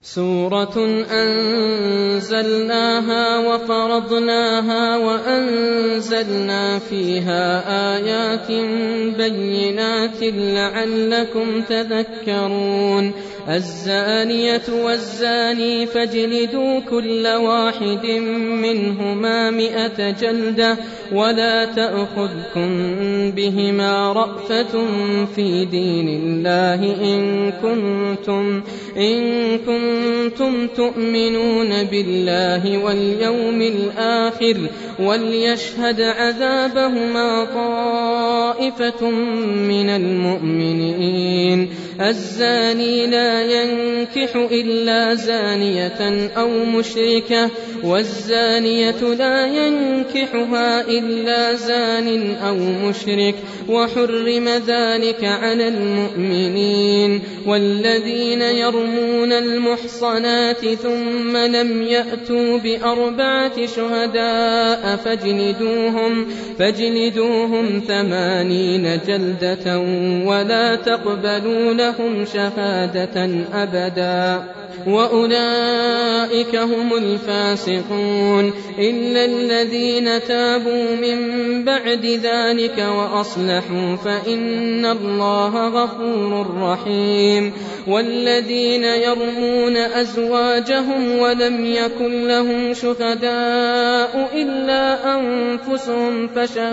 سورة أنزلناها وفرضناها وأنزلنا فيها آيات بينات لعلكم تذكرون. الزانية والزاني فاجلدوا كل واحد منهما 100 جلدة ولا تأخذكم بهما رأفة في دين الله إن كنتم تؤمنون بالله واليوم الآخر وليشهد عذابهما طائفة من المؤمنين. الزاني لا ينكح إلا زانية أو مشركة والزانية لا ينكحها إلا زان أو مشرك وحرم ذلك على المؤمنين. والذين يرمون المحصنات ثم لم يأتوا ب4 شهداء فاجلدوهم 80 جلدة ولا تقبلوا لهم شهادة أبدا وأولئك هم الفاسقون إلا الذين تابوا من بعد ذلك وأصلحوا فإن الله غفور رحيم. والذين يرمون أزواجهم ولم يكن لهم شهداء إلا أنفسهم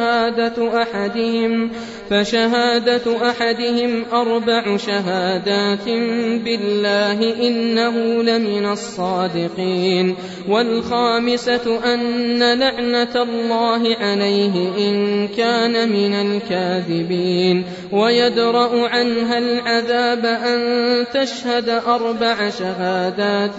فشهادة أحدهم 4 شهادات بالله إنه لمن الصادقين. والخامسة أن لعنة الله عليه إن كان من الكاذبين. ويدرأ عنها العذاب أن تشهد 4 شهادات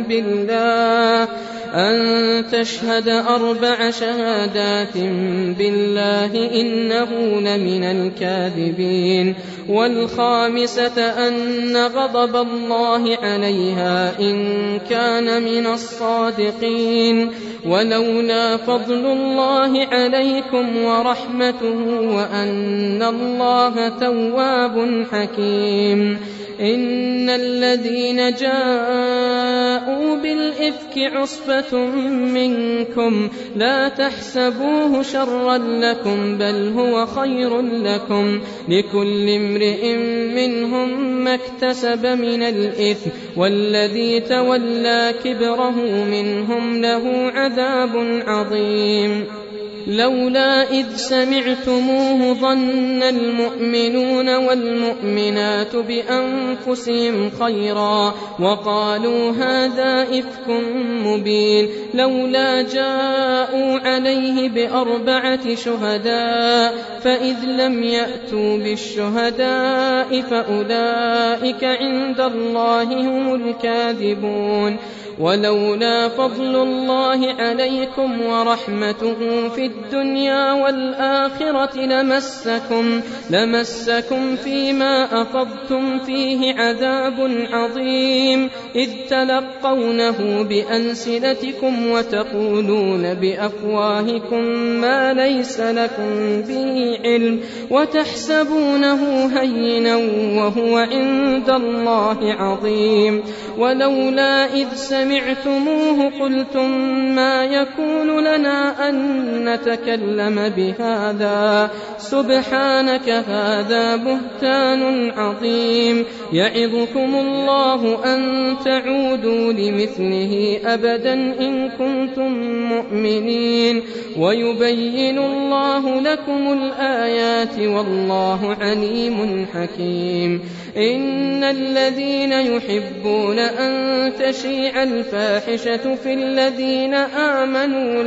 بالله إنه لمن الكاذبين. والخامسة أن غضب الله عليها إن كان من الصادقين. ولولا فضل الله عليكم ورحمته وأن الله تواب حكيم. إن الذين جاءوا بالإفك عصبة منكم لا تحسبوه شرا لكم بل هو خير لكم لكل امرئ منهم ما اكتسب من الإثم والذي تولى كبره منهم له عذاب عظيم. لولا إذ سمعتموه ظن المؤمنون والمؤمنات بأنفسهم خيرا وقالوا هذا إفك مبين. لولا جاءوا عليه ب4 شهداء فإذ لم يأتوا بالشهداء فأولئك عند الله هم الكاذبون. ولولا فضل الله عليكم ورحمته في الدنيا والآخرة لمسكم فيما أفضتم فيه عذاب عظيم إذ تلقونه بألسنتكم وتقولون بأفواهكم ما ليس لكم به علم وتحسبونه هينا وهو عند الله عظيم. ولولا إذ سمعتموه قلتم ما يكون لنا أن نتكلم بهذا سبحانك هذا بهتان عظيم. يعظكم الله أن تعودوا لمثله أبدا إن كنتم مؤمنين ويبين الله لكم الآيات والله عليم حكيم. إن الذين يحبون أن تشيع الفاحشة في الذين آمنوا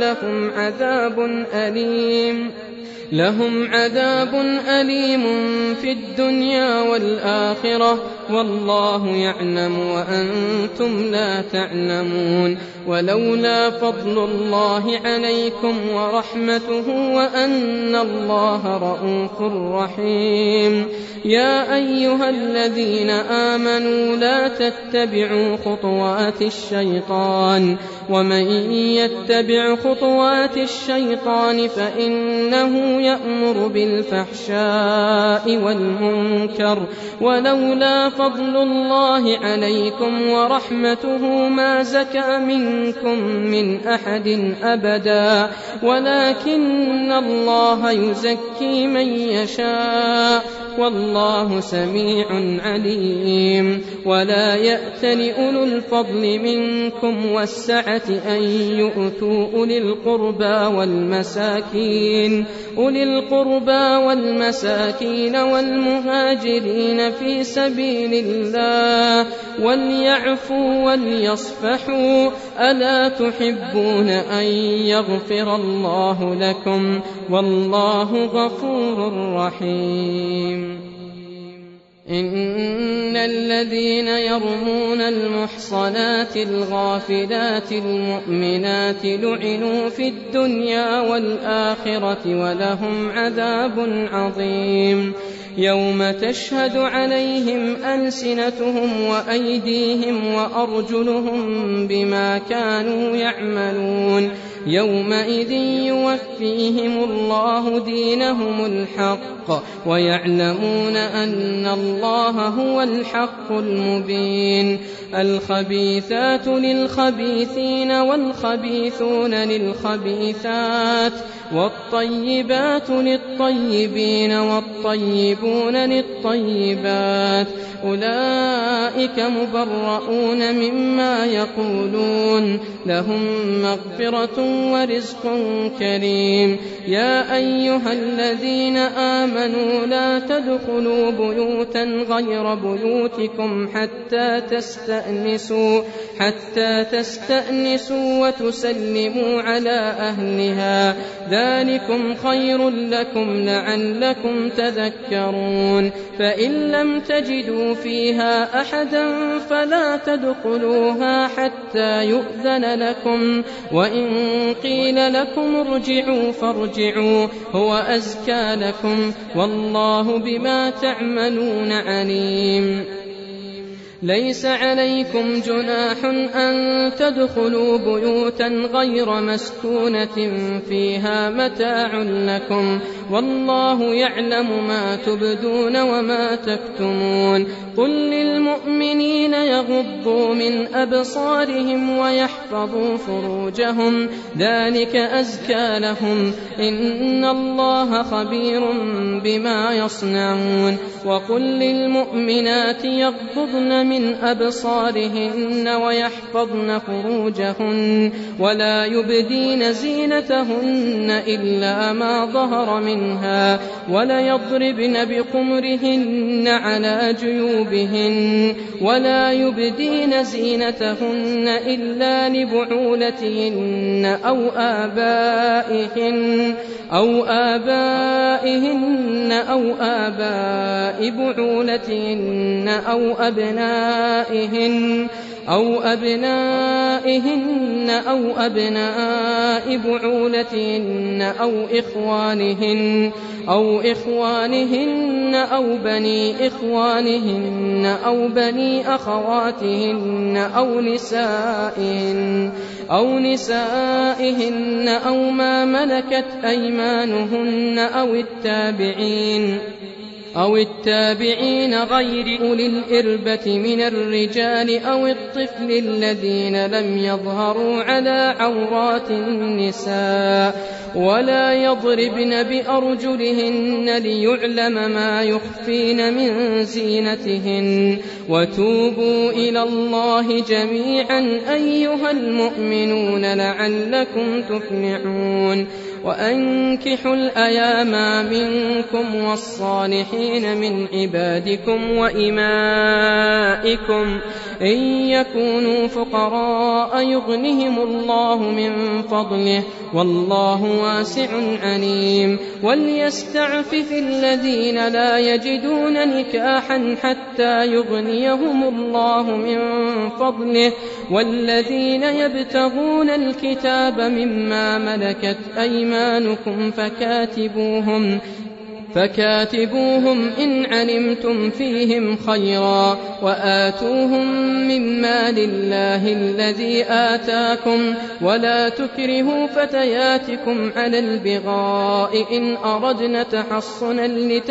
لهم عذاب أليم في الدنيا والآخرة والله يعلم وأنتم لا تعلمون. ولولا فضل الله عليكم ورحمته وأن الله رءوف رحيم. يا أيها الذين آمنوا لا تتبعوا خطوات الشيطان ومن يتبع خطوات الشيطان فإنه يأمر بالفحشاء والمنكر ولولا فضل الله عليكم ورحمته ما زكى منكم من أحد أبدا ولكن الله يزكي من يشاء والله سميع عليم. ولا يأتل أولو الفضل منكم والسعة أن يؤتوا أولي القربى والمساكين والمهاجرين في سبيل الله وليعفوا وليصفحوا ألا تحبون أن يغفر الله لكم والله غفور رحيم. إن الذين يرمون المحصنات الغافلات المؤمنات لعنوا في الدنيا والآخرة ولهم عذاب عظيم يوم تشهد عليهم ألسنتهم وأيديهم وأرجلهم بما كانوا يعملون يومئذ يوفيهم الله دينهم الحق ويعلمون أن الله هو الحق المبين. الخبيثات للخبيثين والخبيثون للخبيثات والطيبات للطيبين والطيبون للطيبات أولئك مبرؤون مما يقولون لهم مغفرة ورزق كريم. يا أيها الذين آمنوا لا تدخلوا بيوتا غير بيوتكم حتى تستأنسوا وتسلموا على أهلها ذلكم خير لكم لعلكم تذكرون. فإن لم تجدوا فيها أحدا فلا تدخلوها حتى يؤذن لكم وإن قيل لكم ارجعوا فارجعوا هو أزكى لكم والله بما تعملون عليم. ليس عليكم جناح أن تدخلوا بيوتا غير مسكونة فيها متاع لكم والله يعلم ما تبدون وما تكتمون. قل للمؤمنين يغضوا من أبصارهم ويحفظوا فروجهم ذلك أزكى لهم إن الله خبير بما يصنعون. وقل للمؤمنات يغضضن من أبصارهن ويحفظن فروجهن ولا يبدين زينتهن إلا ما ظهر منها وليضربن بخمرهن على جيوبهن ولا يبدين زينتهن إلا لبعولتهن أو آبائهن أو آباء بعولتهن أو أبنائهن أو أبناء بعولتهن أو إخوانهن أو بني إخوانهن أو بني أخواتهن أو نسائهن أو ما ملكت أيمانهن أو التابعين غير أولي الإربة من الرجال أو الطفل الذين لم يظهروا على عورات النساء ولا يضربن بأرجلهن ليعلم ما يخفين من زينتهن. وتوبوا إلى الله جميعا أيها المؤمنون لعلكم تفلحون. وأنكحوا الأيام منكم والصالحين من عبادكم وإمائكم إن يكونوا فقراء يغنهم الله من فضله والله واسع عليم. وليستعفف الذين لا يجدون نكاحا حتى يغنيهم الله من فضله والذين يبتغون الكتاب مما ملكت أيمانكم فكاتبوهم إن علمتم فيهم خيرا وآتوهم من مال الله الذي آتاكم ولا تكرهوا فتياتكم على البغاء إن أردنا تحصنا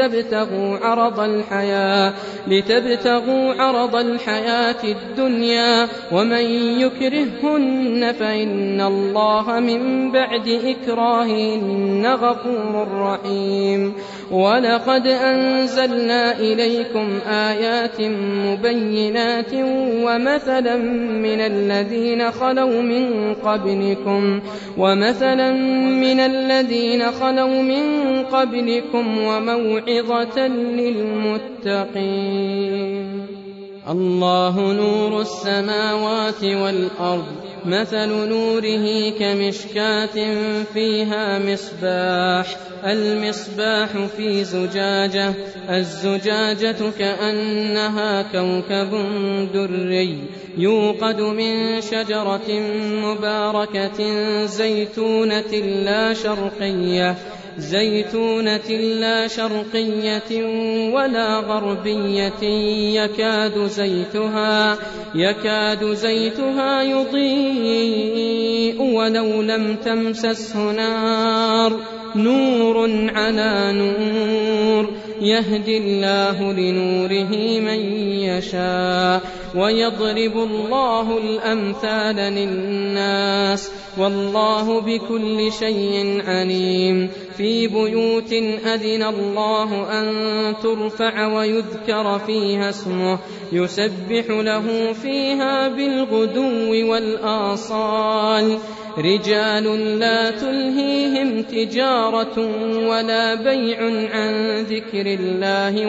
لتبتغوا عرض الحياة الدنيا ومن يكرههن فإن الله من بعد إكراههن غفور رحيم. ولقد أنزلنا إليكم آيات مبينات ومثلا من الذين خلوا من قبلكم وموعظة للمتقين. الله نور السماوات والأرض مثل نوره كمشكاة فيها المصباح في زجاجة الزجاجة كأنها كوكب دري يوقد من شجرة مباركة زيتونة لا شرقية ولا غربية يكاد زيتها يضيء ولو لم تمسسه نور على نور يهدي الله لنوره من يشاء ويضرب الله الأمثال للناس والله بكل شيء عليم. في بيوت أذن الله أن ترفع ويذكر فيها اسمه يسبح له فيها بالغدو والآصال رجال لا تلهيهم تجارة ولا بيع عن ذكر الله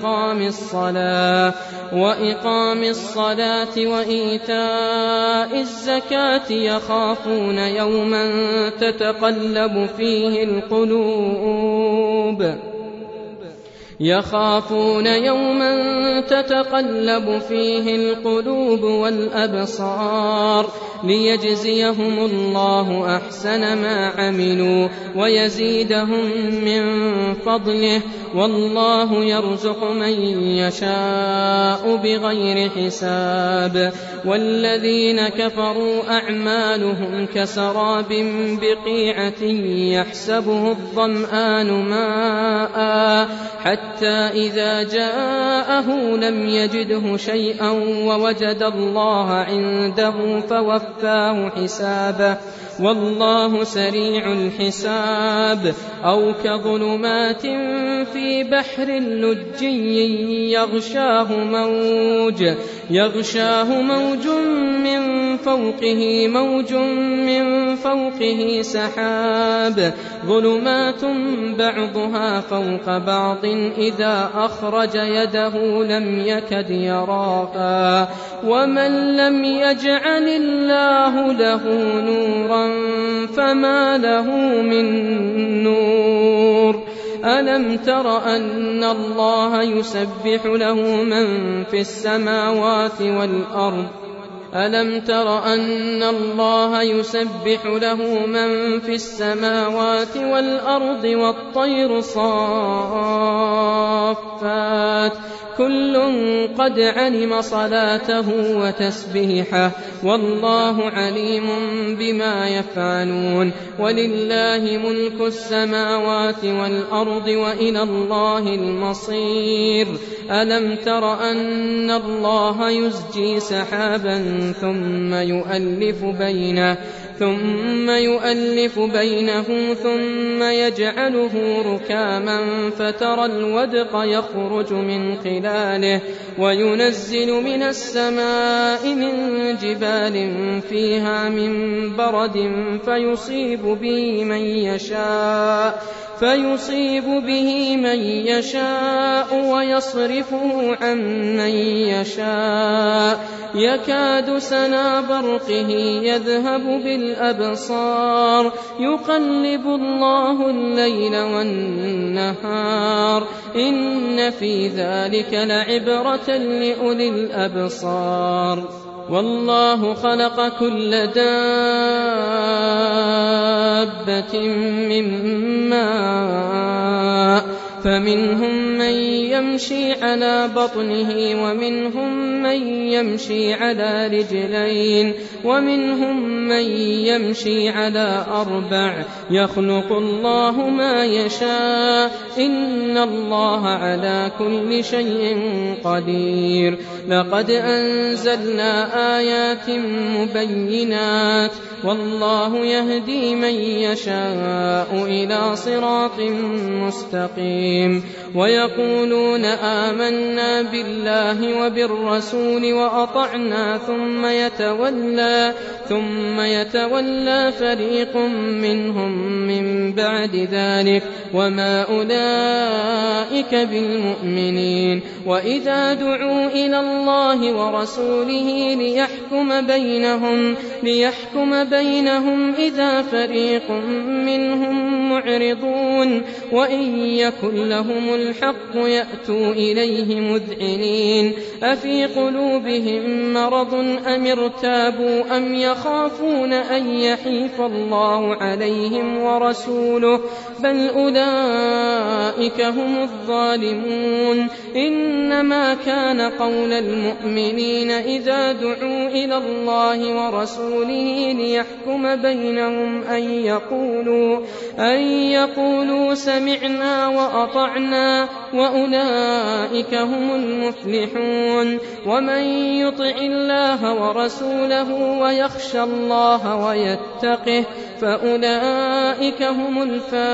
وإقام الصلاة وإيتاء الزكاة يخافون يوما تتقلب فيه القلوب والأبصار ليجزيهم الله أحسن ما عملوا ويزيدهم من فضله والله يرزق من يشاء بغير حساب. والذين كفروا أعمالهم كسراب بقيعة يحسبه الظمآن ماء حتى إذا جاءه لم يجده شيئا ووجد الله عنده فوفاه حسابه والله سريع الحساب. أو كظلمات في بحر لجي يغشاه موج من فوقه سحاب ظلمات بعضها فوق بعض إذا أخرج يده لم يكد يراها ومن لم يجعل الله له نورا فما له من نور. ألم تر أن الله يسبح له من في السماوات والأرض والطير صافات كل قد علم صلاته وتسبيحه والله عليم بما يفعلون. ولله ملك السماوات والأرض وإلى الله المصير. ألم تر أن الله يزجي سحابا ثم يؤلف بينه ثم يجعله ركاما فترى الودق يخرج من خلاله وينزل من السماء من جبال فيها من برد فيصيب به من يشاء ويصرفه عن من يشاء يكاد سنا برقه يذهب بالأبصار يقلب الله الليل والنهار إن في ذلك لعبرة لأولي الأبصار. والله خلق كل دابة من ماء فمنهم من يمشي على بطنه ومنهم من يمشي على رجلين ومنهم من يمشي على 4 يخلق الله ما يشاء إن الله على كل شيء قدير. لقد أنزلنا آيات مبينات والله يهدي من يشاء إلى صراط مستقيم. ويقولون آمنا بالله وبالرسول وأطعنا ثم يتولى فريق منهم من بعد ذلك وما أولئك بالمؤمنين. وإذا دعوا إلى الله ورسوله ليحكم بينهم إذا فريق منهم معرضون وإن يكن لهم الحق يأتوا إليه مذعنين. أفي قلوبهم مرض أم ارتابوا أم يخافون أن يحيف الله عليهم ورسوله بل أولئك هم الظالمون. إنما كان قول المؤمنين إذا دعوا إلى الله ورسوله ليحكم بينهم أن يقولوا سمعنا وأطعنا وأولئك هم المفلحون. ومن يطع الله ورسوله ويخشى الله ويتقه فأولئك هم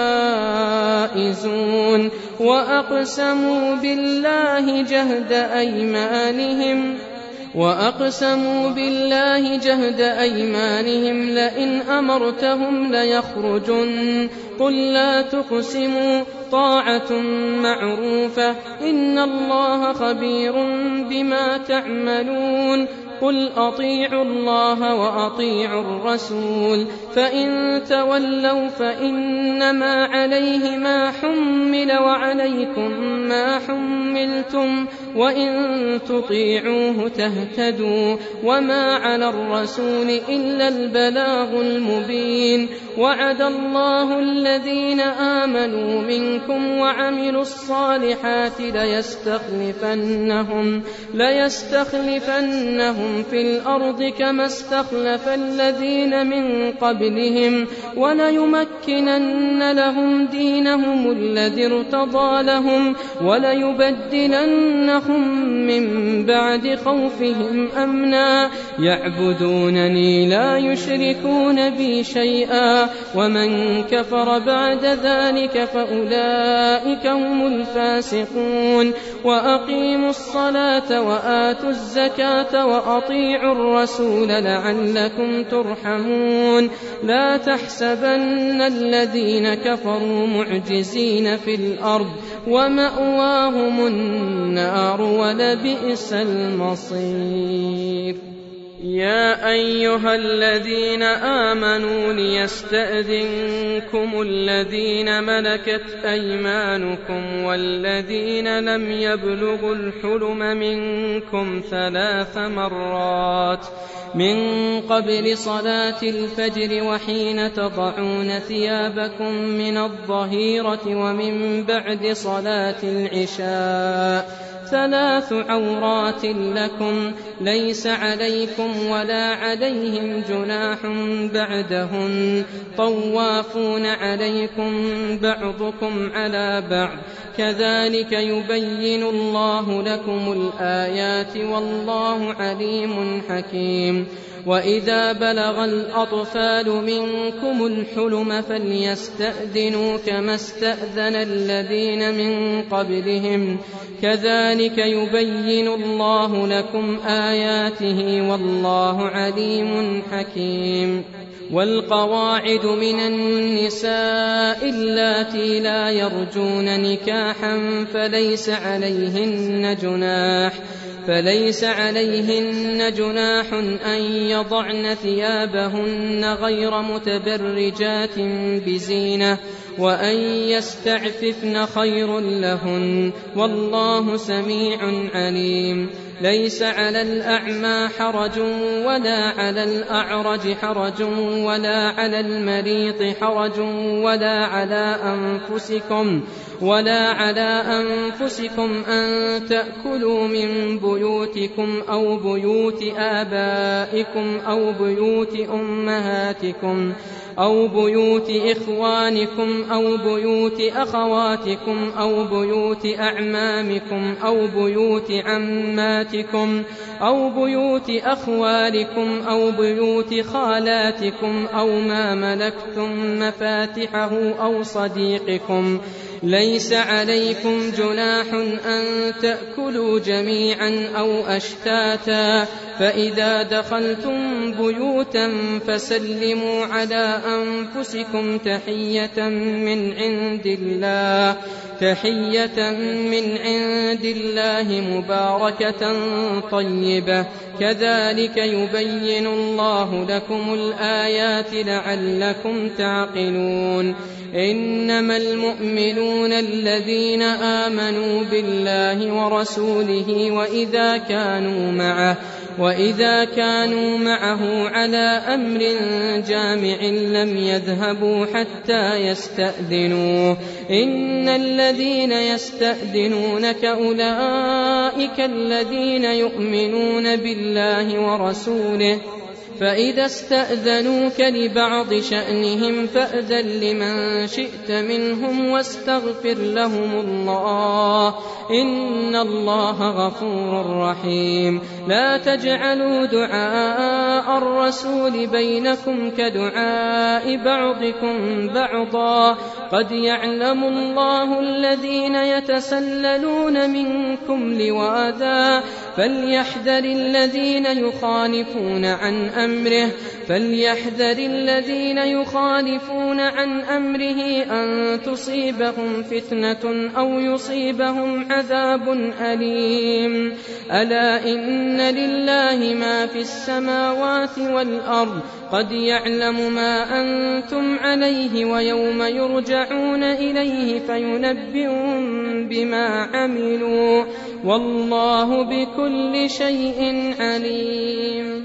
الفائزون. وأقسموا بالله جهد أيمانهم لئن أمرتهم ليخرجن قل لا تقسموا طاعة معروفة إن الله خبير بما تعملون. قل أطيعوا الله وأطيعوا الرسول فإن تولوا فإنما عليه ما حمل وعليكم ما حملتم وإن تطيعوه تهتدوا وما على الرسول إلا البلاغ المبين. وعد الله الذين آمنوا منكم وعملوا الصالحات ليستخلفنهم في الأرض كما استخلف الذين من قبلهم وليمكنن لهم دينهم الذي ارتضى لهم وليبدلنهم من بعد خوفهم أمنا يعبدونني لا يشركون بي شيئا ومن كفر بعد ذلك فأولئك هم الفاسقون. وأقيموا الصلاة وآتوا الزكاة وأطيعوا الرسول لعلكم ترحمون. لا تحسبن الذين كفروا معجزين في الأرض ومأواهم النار ولبئس المصير. يا أيها الذين آمنوا ليستأذنكم الذين ملكت أيمانكم والذين لم يبلغوا الحلم منكم 3 مرات من قبل صلاة الفجر وحين تضعون ثيابكم من الظهيرة ومن بعد صلاة العشاء 3 عورات لكم ليس عليكم ولا عليهم جناح بعدهن طوافون عليكم بعضكم على بعض كذلك يبين الله لكم الآيات والله عليم حكيم. وإذا بلغ الأطفال منكم الحلم فليستأذنوا كما استأذن الذين من قبلهم كذلك يبين الله لكم آياته والله عليم حكيم. والقواعد من النساء اللاتي لا يرجون نكاحا فليس عليهن جناح أن يضعن ثيابهن غير متبرجات بزينة وأن يستعففن خير لهن والله سميع عليم. ليس على الأعمى حرج ولا على الأعرج حرج ولا على المريض حرج ولا على أنفسكم أن تأكلوا من بيوتكم أو بيوت آبائكم أو بيوت أمهاتكم أو بيوت إخوانكم أو بيوت أخواتكم أو بيوت أعمامكم أو بيوت عماتكم أو بيوت أخوالكم أو بيوت خالاتكم أو ما ملكتم مفاتحه أو صديقكم. ليس عليكم جناح أن تأكلوا جميعا أو أشتاتا، فإذا دخلتم بيوتا فسلموا على أنفسكم تحية من عند الله مباركة طيبة، كذلك يبين الله لكم الآيات لعلكم تعقلون. إنما المؤمنون الذين آمنوا بالله ورسوله وإذا كانوا معه على أمر جامع لم يذهبوا حتى يستأذنوه. إن الذين يستأذنونك أولئك الذين يؤمنون بالله ورسوله، فإذا استأذنوك لبعض شأنهم فأذن لمن شئت منهم واستغفر لهم الله، إن الله غفور رحيم. لا تجعلوا دعاء الرسول بينكم كدعاء بعضكم بعضا، قد يعلم الله الذين يتسللون منكم لواذا، فليحذر الذين يخالفون عن أمره أن تصيبهم فتنة أو يصيبهم عذاب أليم. ألا إن لله ما في السماوات والأرض، قد يعلم ما أنتم عليه ويوم يرجعون إليه فينبئهم بما عملوا، والله بكل شيء عليم.